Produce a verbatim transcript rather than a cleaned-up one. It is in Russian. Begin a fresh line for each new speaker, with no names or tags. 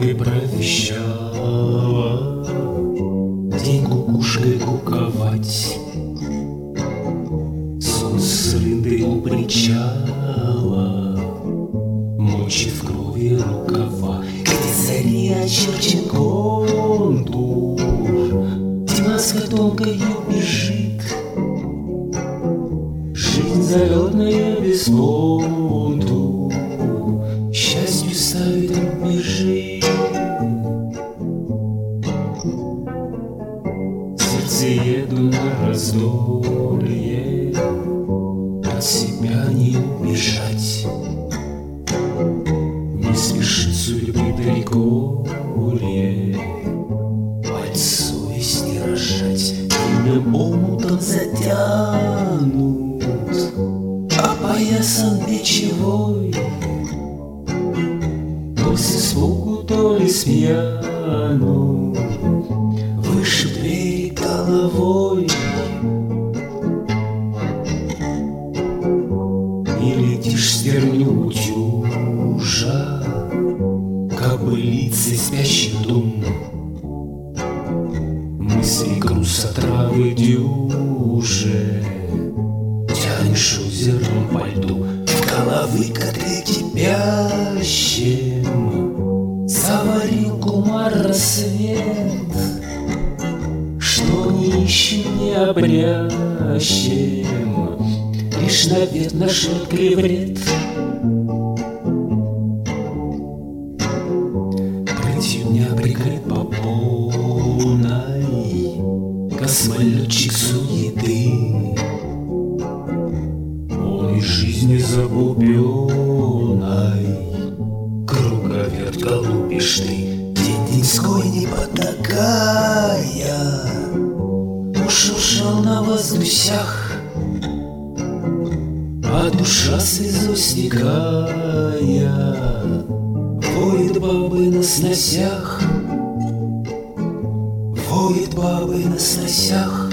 дорогой провещала день кукушкой куковать. Сон с рыбой у причала мочит в крови рукава. Где зари очерчен контур, тьма с тонкою бежит. Жизнь залетная без понту счастью ставит рубежи. Сердце еду на раздолье, от себя не убежать. Не спешит судьбы далеко ли, мать совесть не рожать. Длинным омутом затянут, опоясан бичевой. То с испугу, то ли с пьяну выше двери головой. И летишь стерню утюжа, кобылицей спящий дом. Мысли груз отравы дюже, тянешь озером по льду. В головы котле кипящем заварил кумар рассвет, что не ищем, не обрящем, лишь навет нашел клеврет. Прытью дня прикрыт попоной космолетчик суеты. Он из жизни загубленной круговерт голубишь ты. День деньской не потакая ушуршал на воздусях, а душа слезу стекая воет бабы на сносях, воет бабы на сносях.